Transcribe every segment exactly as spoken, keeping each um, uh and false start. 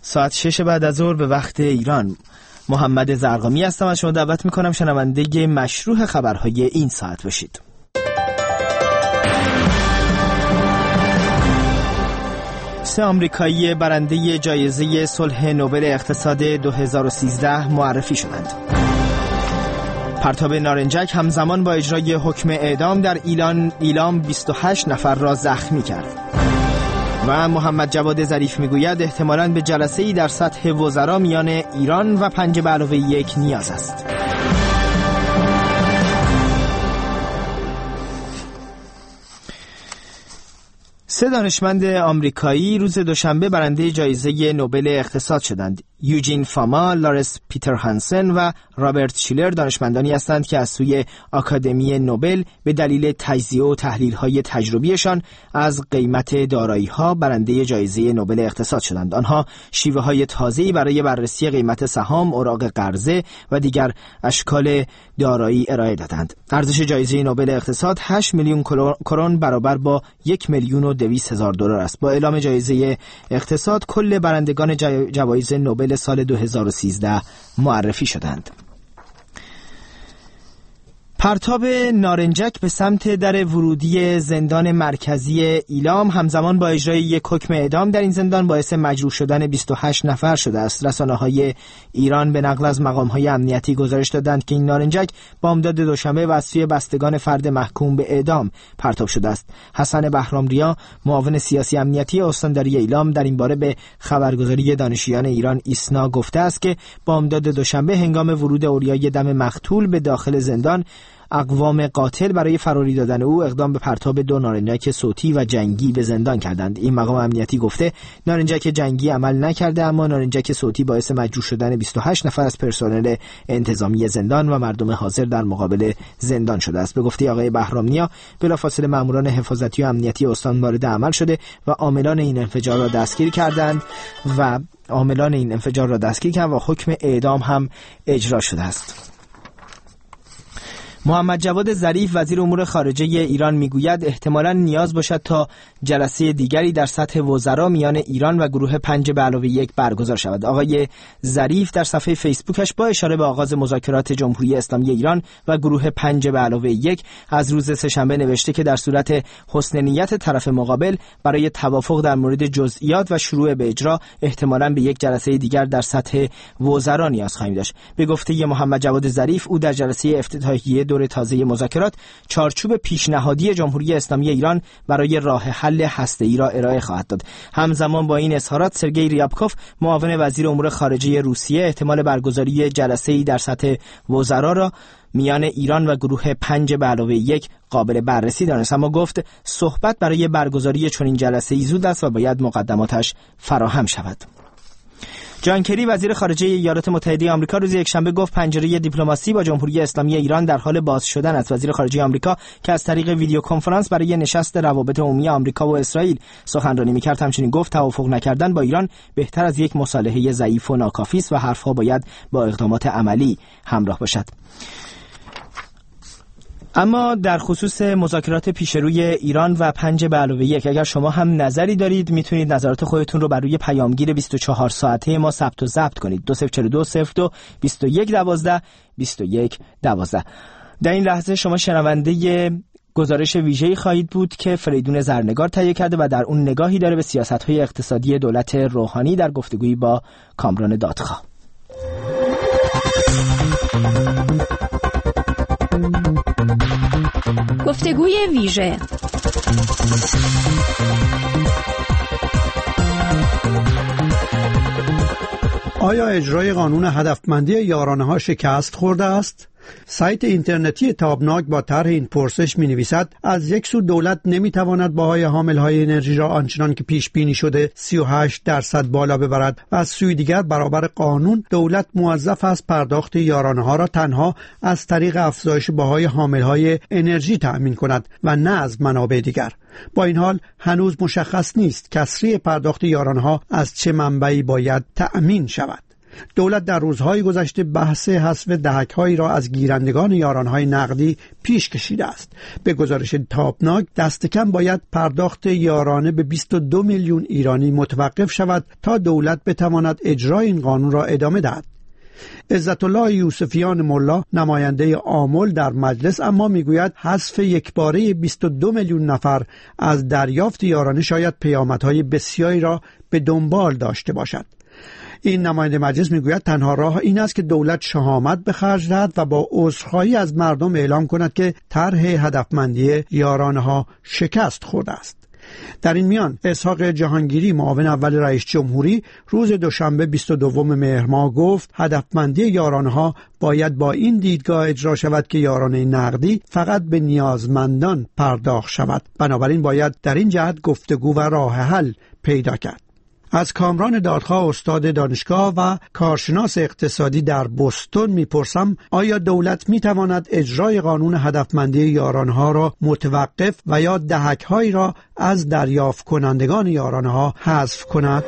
ساعت شش بعد از ظهر به وقت ایران. محمد زرقامی هستم، از شما دعوت میکنم شنونده مشروع خبرهای این ساعت باشید. سه آمریکایی برنده جایزه صلح نوبل اقتصاد دو هزار و سیزده معرفی شدند. پرتاب نارنجک همزمان با اجرای حکم اعدام در ایلان ایلام بیست و هشت نفر را زخمی کرد. و محمد جواد ظریف میگوید احتمالاً به جلسه‌ای در سطح وزرا میان ایران و پنج به علاوه یک نیاز است. سه دانشمند آمریکایی روز دوشنبه برنده جایزه نوبل اقتصاد شدند. یوجین فاما، لارس پیتر هانسن و رابرت شیلر دانشمندانی هستند که از سوی آکادمی نوبل به دلیل تجزیه و تحلیل‌های تجربیشان از قیمت دارایی‌ها برنده جایزه نوبل اقتصاد شدند. آنها شیوه‌های تازه‌ای برای بررسی قیمت سهام، اوراق قرضه و دیگر اشکال دارایی ارائه دادند. ارزش جایزه نوبل اقتصاد هشت میلیون کرون برابر با یک میلیون و دویست هزار دلار است. با اعلام جایزه اقتصاد کل برندگان جوایز نوبل سال دو هزار و سیزده معرفی شدند. پرتاب نارنجک به سمت در ورودی زندان مرکزی ایلام همزمان با اجرای یک حکم اعدام در این زندان باعث مجروح شدن بیست و هشت نفر شده است. رسانه‌های ایران به نقل از مقام‌های امنیتی گزارش دادند که این نارنجک بامداد دوشنبه و از سوی بستگان فرد محکوم به اعدام پرتاب شده است. حسن بهرامریا، معاون سیاسی امنیتی استانداری ایلام، در این باره به خبرگزاری دانشجویان ایران ایسنا گفته است که بامداد دوشنبه هنگام ورود اولیای دم مقتول به داخل زندان، اقوام قاتل برای فراری دادن او اقدام به پرتاب دو نارنجک صوتی و جنگی به زندان کردند. این مقام امنیتی گفته نارنجک جنگی عمل نکرده، اما نارنجک صوتی باعث مجروح شدن بیست و هشت نفر از پرسنل انتظامی زندان و مردم حاضر در مقابل زندان شده است. به گفته آقای بهرامنیا، بلافاصله ماموران حفاظتی و امنیتی استان وارد عمل شده و عاملان این انفجار را دستگیر کردند و عاملان این انفجار را دستگیر کردند و حکم اعدام هم اجرا شده است. محمد جواد ظریف وزیر امور خارجه ایران میگوید احتمالاً نیاز باشد تا جلسه دیگری در سطح وزرا میان ایران و گروه پنج به علاوه یک برگزار شود. آقای ظریف در صفحه فیسبوکش با اشاره به آغاز مذاکرات جمهوری اسلامی ایران و گروه پنج به علاوه یک از روز سه‌شنبه نوشته که در صورت حسن نیت طرف مقابل برای توافق در مورد جزئیات و شروع به اجرا احتمالاً به یک جلسه دیگر در سطح وزرا نیاز خواهیم داشت. به گفته محمد جواد ظریف، او در جلسه افتتاحیه دور تازه مذاکرات چارچوب پیشنهادی جمهوری اسلامی ایران برای راه حل هسته‌ای را ارائه خواهد داد. همزمان با این اظهارات سرگئی ریابکوف، معاون وزیر امور خارجه روسیه، احتمال برگزاری جلسه‌ای در سطح وزرا را میان ایران و گروه پنج به علاوه یک قابل بررسی دانست، اما گفت صحبت برای برگزاری چنین جلسه‌ای زود است و باید مقدماتش فراهم شود. جان کری وزیر خارجه ایالات متحده آمریکا روز یکشنبه گفت پنجره دیپلماسی با جمهوری اسلامی ایران در حال باز شدن است. وزیر خارجه آمریکا که از طریق ویدیو کنفرانس برای نشست روابط عمومی آمریکا و اسرائیل سخنرانی می‌کرد، همچنین گفت توافق نکردن با ایران بهتر از یک مصالحه ضعیف و ناکافی است و حرفها باید با اقدامات عملی همراه باشد. اما در خصوص مذاکرات پیشروی ایران و پنج به علاوه یک، اگر شما هم نظری دارید میتونید نظرات خودتون رو بر روی پیامگیر بیست و چهار ساعته ما ثبت و ضبط کنید. دو صفر چهار دو صفر دو بیست و یک دوازده بیست و یک دوازده. در این لحظه شما شنونده گزارش ویژه‌ای خواهید بود که فریدون زرنگار تهیه کرده و در اون نگاهی داره به سیاست‌های اقتصادی دولت روحانی در گفتگویی با کامران دادخواه. گفتگوی ویژه. آیا اجرای قانون هدفمندی یارانه‌ها شکست خورده است؟ سایت اینترنتی تابناک با طرح این پرسش می‌نویسد از یک سو دولت نمی‌تواند بهای حامل‌های انرژی را آنچنان که پیش بینی شده سی و هشت درصد بالا ببرد و از سوی دیگر برابر قانون دولت موظف است پرداخت یارانه‌ها را تنها از طریق افزایش بهای حامل‌های انرژی تأمین کند و نه از منابع دیگر. با این حال هنوز مشخص نیست کسری پرداخت یارانه‌ها از چه منبعی باید تأمین شود. دولت در روزهای گذشته بحث حذف دهک‌هایی را از گیرندگان یارانه‌های نقدی پیش کشیده است. به گزارش تابناک دست کم باید پرداخت یارانه به بیست و دو میلیون ایرانی متوقف شود تا دولت بتواند اجرای این قانون را ادامه دهد. عزت الله یوسفیان ملا نماینده آمل در مجلس اما میگوید حذف یکباره بیست و دو میلیون نفر از دریافت یارانه شاید پیامدهای بسیاری را به دنبال داشته باشد. این نماینده مجلس میگوید تنها راه این است که دولت شهامت به خرج دهد و با عذرخواهی از مردم اعلام کند که طرح هدفمندی یارانه‌ها شکست خورده است. در این میان اسحاق جهانگیری معاون اول رئیس جمهوری روز دوشنبه بیست و دوم مهر ماه گفت هدفمندی یارانه‌ها باید با این دیدگاه اجرا شود که یارانه نقدی فقط به نیازمندان پرداخت شود. بنابراین باید در این جهت گفتگو و راه حل پیدا کرد. از کامران دادخواه استاد دانشگاه و کارشناس اقتصادی در بوستون میپرسم آیا دولت میتواند اجرای قانون هدفمندی یارانه‌ها را متوقف و یا دهک‌هایی را از دریافت کنندگان یارانه‌ها حذف کند؟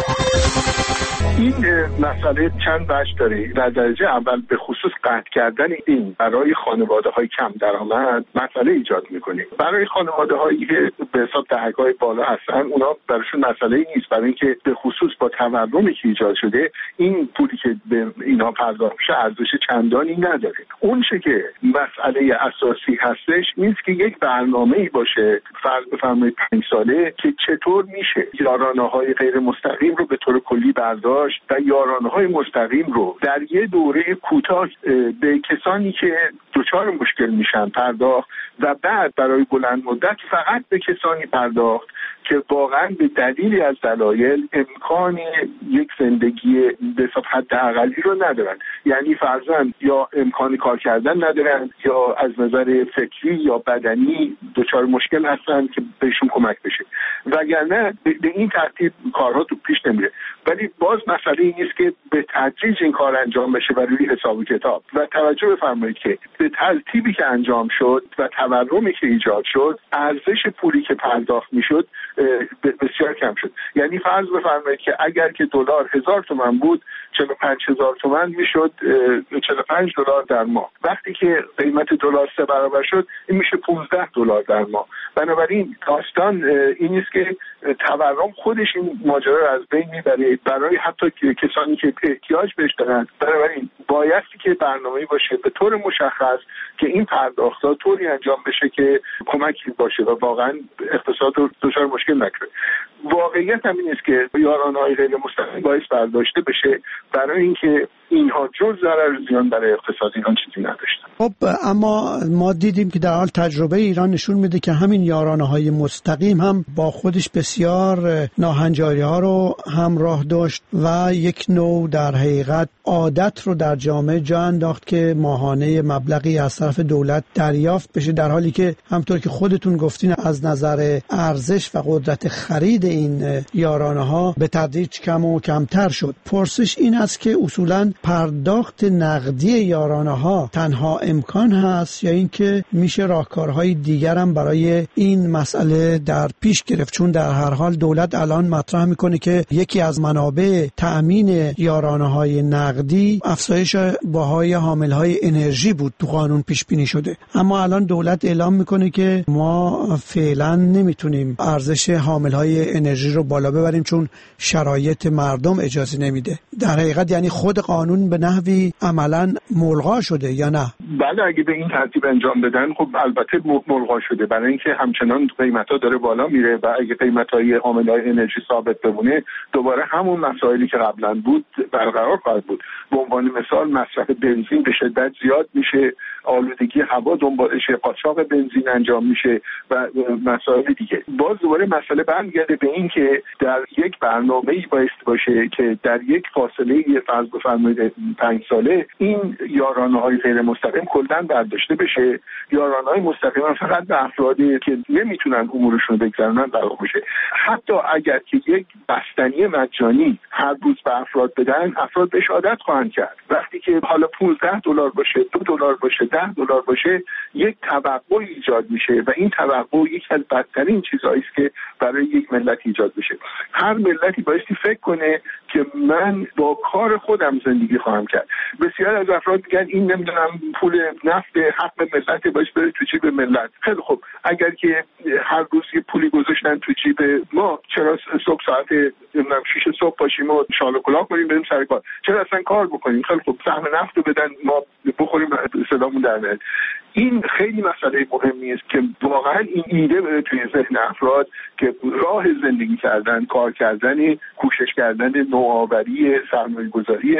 این مسئله چند وجه داره. در درجه اول به خصوص قطع کردن این برای خانواده‌های کم درآمد مسئله ایجاد می‌کنه. برای خانواده‌هایی که به حساب دهک‌های بالا هستن اونا براشون مسئله نیست، برای اینکه به خصوص با تورمی که ایجاد شده این پولی که به اینا پرداخت میشه ارزش چندانی نداره. اون چه که مسئله اساسی هستش این است که یک برنامه‌ای باشه فرض بفرمایید پنج ساله که چطور میشه یارانه‌های غیر مستقیم رو به طور کلی برداشت و یارانه‌های مستقیم رو در یه دوره کوتاه به کسانی که دچار مشکل میشن پرداخت و بعد برای بلند مدت فقط به کسانی پرداخت که واقعا به دلیلی از دلایل امکان یک زندگی به حد اقلی رو ندارن، یعنی فرضاً یا امکان کار کردن ندارن یا از نظر فکری یا بدنی دچار مشکل هستن که بهشون کمک بشه، وگرنه به این ترتیب کارها تو پیش نمیره. ولی باز مسئله این است که به تدریج این کار انجام بشه و روی حساب و کتاب و توجه بفرمایید که به ترتیبی که انجام شد و تورمی که ایجاد شد ارزش پولی که پرداخت میشد بسیار کم شد. یعنی فرض بفرمایید که اگر که دلار هزار تومان بود چهل و پنج هزار تومان میشد چهل و پنج دلار در ماه. وقتی که قیمت دلار سه برابر شد این میشه پانزده دلار در ماه. بنابراین داستان این است که تورم خودش این ماجرا رو از بین میبره برای حتی کسانی که احتیاج بهش دارن. بنابراین بایستی که برنامه‌ای باشه به طور مشخص که این پرداخت‌ها طوری انجام بشه که کمکی باشه و واقعا اقتصاد رو دچار مشکل نکنه. واقعیت هم این است که یارانه‌های غیر مستقیم باعث برداشته بشه برای اینکه اینها جز ضرر زیان برای اقتصاد ایران چیزی نداشتن. خب اما ما دیدیم که در حال تجربه ایران نشون میده که همین یارانه‌های مستقیم هم با خودش بسیار ناهنجاری‌ها رو همراه داشت و یک نوع در حقیقت عادت رو در جامعه جا انداخت که ماهانه مبلغی از طرف دولت دریافت بشه، در حالی که همطور که خودتون گفتین از نظر ارزش و قدرت خرید این یارانه‌ها به تدریج کم و کمتر شد. پرسش این است که اصولاً پرداخت نقدی یارانه‌ها تنها امکان هست یا اینکه میشه راهکارهای دیگر هم برای این مسئله در پیش گرفت؟ چون در هر حال دولت الان مطرح میکنه که یکی از منابع تأمین یارانه‌های نقدی افزایش بهای حامل‌های انرژی بود، تو قانون پیش بینی شده، اما الان دولت اعلام میکنه که ما فعلا نمیتونیم ارزش حامل‌های انرژی رو بالا ببریم چون شرایط مردم اجازه نمیده. در حقیقت یعنی خود قانون به نحوی عملاً ملغا شده یا نه؟ بله، اگه به این ترتیب انجام بدن خب البته ملغا شده، برای اینکه همچنان قیمت‌ها داره بالا میره و اگه قیمت‌های حامل‌های انرژی ثابت بمونه دوباره همون مسائلی که قبلا بود برقرار خواهد بود. به عنوان مثال مصرف بنزین به شدت زیاد میشه، آلودگی هوا دنبالش، قاچاق بنزین انجام میشه و مسائل دیگه. باز دوباره مسئله برمیگرده به این که در یک برنامه‌ای بایستی باشه که در یک فاصله فرض بفرمایید پنج ساله این یارانه‌های غیر مستقیم کلاً برداشته بشه. یارانه‌های مستقیم فقط به افرادی که نمیتونن امورشون رو بگذرونن در بشه. حتی اگر که یک بستنی مجانی هر روز به افراد بدن، افراد بهش عادت خواهند کرد. وقتی که حالا پانزده دلار باشه، دو دلار باشه، ده دلار باشه، یک توقع ایجاد میشه و این توقع یکی از بدترین چیزهایی است که برای یک ملت ایجاد بشه. هر ملتی بایستی فکر کنه که من با کار خودم زندگی خواهم کرد. بسیار از افراد میگن این نمیدونم پول نفت حق ملت باش بره تو جیب ملت. خیلی خب اگر که هر روز یه پولی گذاشتن تو جیب ما، چرا صبح ساعت نمیدونم شش صبح باشیم و شال و کلاه کنیم بریم سر کار؟ چرا اصلا کار بکنیم؟ خیلی خب سهم نفت رو بدن ما بخوریم صدامون در میاد. این خیلی مسئله مهمی است که واقعا این ایده بره توی ذهن افراد که راه زندگی کردن، کار کردن، کوشش کردن، نوآوری، سرمایه‌گذاری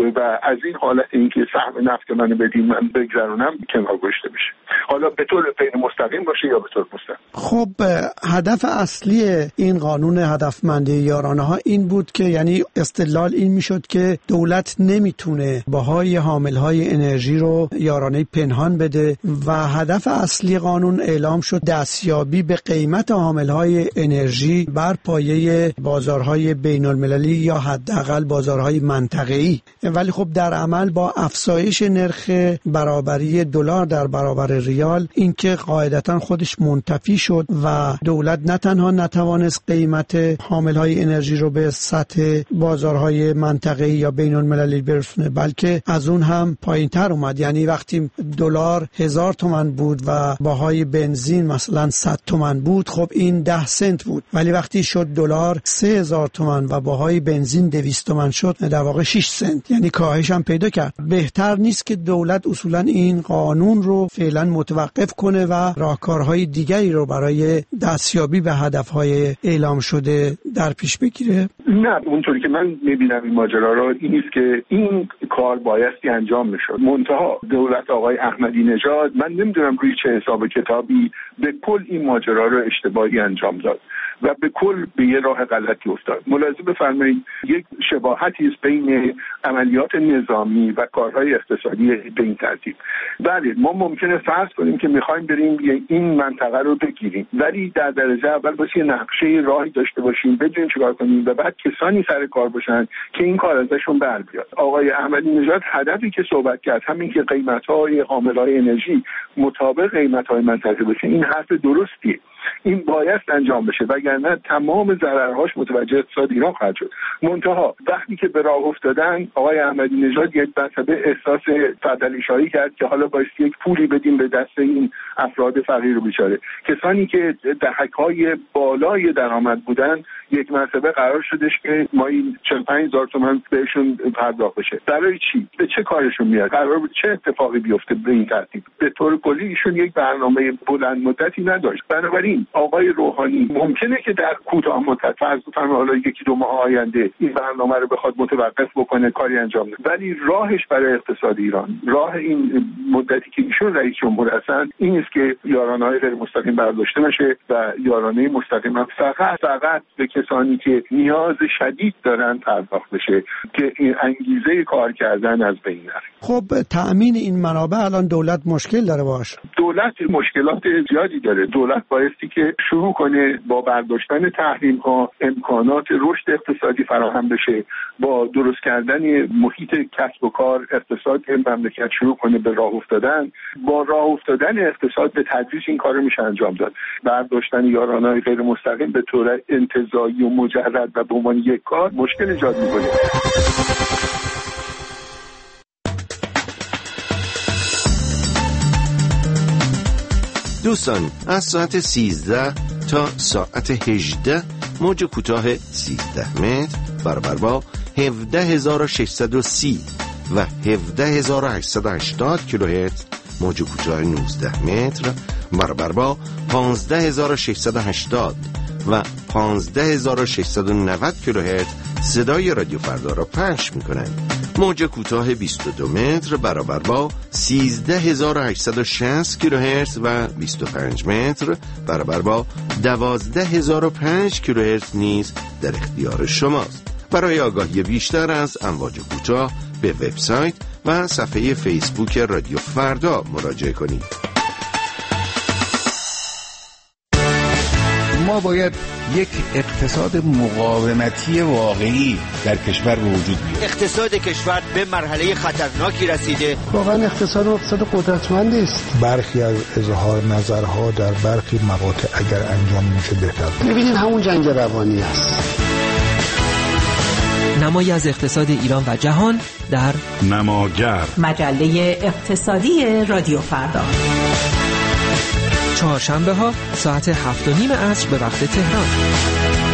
و از این حالت اینکه سهم نفت منو بدین من بگذرونم کنار گذاشته بشه، حالا به طور غیر مستقیم باشه یا به طور مستقیم. خب هدف اصلی این قانون هدفمندی یارانه ها این بود که یعنی استدلال این میشد که دولت نمیتونه بهای حاملهای انرژی رو یارانه پنهان بده و هدف اصلی قانون اعلام شد دستیابی به قیمت حاملهای انرژی بر پایه بازارهای بین المللی یا حداقل بازارهای منطقه‌ای. ولی خب در عمل با افزایش نرخ برابری دلار در برابر ریال اینکه قاعدتاً خودش منتفی شد و دولت نه تنها نتوانست قیمت حاملهای انرژی رو به سطح بازارهای منطقه‌ای یا بین المللی برسونه بلکه از اون هم پایین‌تر اومد. یعنی وقتی دلار هزار تومان بود و بهای بنزین مثلا صد تومان بود، خب این ده سنت بود، ولی وقتی شد دلار سه هزار تومان و بهای بنزین دویست تومان شد، در واقع شش سنت، یعنی کاهش هم پیدا کرد. بهتر نیست که دولت اصولا این قانون رو فعلا متوقف کنه و راهکارهای دیگری رو برای دستیابی به هدفهای اعلام شده در پیش بگیره؟ نه، اونطوری که من میبینم این ماجرا رو این است که این کار بایستی انجام میشد. منتها دولت آقای احمدی نژاد من نمیدونم روی چه حساب کتابی به کل این ماجرا رو اشتباهی انجام داد و به کل به یه راه غلطی افتاد. ملاحظه بفرمایید یک شباهتی است بین عملیات نظامی و کارهای اقتصادی به این ترتیب. بله ما ممکنه فرض کنیم که میخوایم بریم این منطقه رو بگیریم، ولی در درجه اول باید یه نقشه راهی داشته باشیم بدونیم چیکار کنیم و بعد کسانی سر کار باشن که این کار ازشون بر بیاد. آقای احمدی نژاد هدفی که صحبت کرد همین که قیمت‌های حامل‌های انرژی مطابق قیمت‌های منطقه باشه، این حرف درستیه. این باید انجام بشه وگرنه تمام ضررهاش متوجه اقتصاد ایران خواهد شد. منتها وقتی که به راه افتادن آقای احمدی نژاد یک مرتبه احساس فدلیشایی کرد که حالا باید یک پولی بدیم به دست این افراد فقیر و بیچاره. کسانی که دهک‌های بالای درآمد بودن یک مرتبه قرار شدش که ما این چهل و پنج هزار تومان بهشون پرداخت بشه. برای چی؟ به چه کارشون میاد؟ قرار بود چه اتفاقی بیفته به این ترتیب؟ به طور کلی ایشون یک برنامه بلند مدتی نداشت. بنابراین آقای روحانی ممکنه که در کوتاه مدت فرض کنیم حالا یکی دو ماه آینده این برنامه رو بخواد متوقف بکنه، کاری انجام بده، ولی راهش برای اقتصاد ایران، راه این مدتی که ایشون رئیس جمهور هستن این است که یارانه‌های غیر مستقیم برداشته نشه و یارانه مستقیم هم فقط فقط به کسانی که نیاز شدید دارن پرداخت بشه که این انگیزه کار کردن از بین نره. خب تأمین این منابع الان دولت مشکل داره باشه. دولت مشکلات زیادی داره. دولت بایستی که شروع کنه با برداشتن تحریم ها امکانات رشد اقتصادی فراهم بشه، با درست کردن محیط کسب و کار اقتصاد مملکت شروع کنه به راه افتادن. با راه افتادن اقتصاد به تدریج این کارو میشه انجام داد. برداشتن یارانه‌های غیر مستقیم به طور انتزاعی و مجرد و به عنوان یک کار مشکل ایجاد میکنه. دوستان از ساعت سیزده تا ساعت هجده موج کوتاه سیزده متر برابر با هفده هزار و ششصد و سی و هفده هزار و هشتصد و هشتاد کیلوهرتز، موج کوتاه نوزده متر برابر با پانزده هزار و ششصد و هشتاد و پانزده هزار و ششصد و نود کیلوهرتز صدای رادیو فردا را پخش می‌کنند. موج کوتاه بیست و دو متر برابر با سیزده هزار و هشتصد و شصت کیلوهرتز و بیست و پنج متر برابر با دوازده هزار و پنج کیلوهرتز نیز در اختیار شماست. برای آگاهی بیشتر از امواج کوتاه به وبسایت و صفحه فیسبوک رادیو فردا مراجعه کنید. ما باید یک اقتصاد مقاومتی واقعی در کشور به وجود بیاره. اقتصاد کشور به مرحله خطرناکی رسیده. واقعا اقتصاد اقتصاد قدرتمندی است. برخی از اظهار نظرها در برخی مقاطع اگر انجام میشه بهتر. می‌بینید همون جنگ روانی است. نمایی از اقتصاد ایران و جهان در نماگر، مجله اقتصادی رادیو فردا، چهارشنبه ها ساعت هفت و نیم عصر به وقت تهران.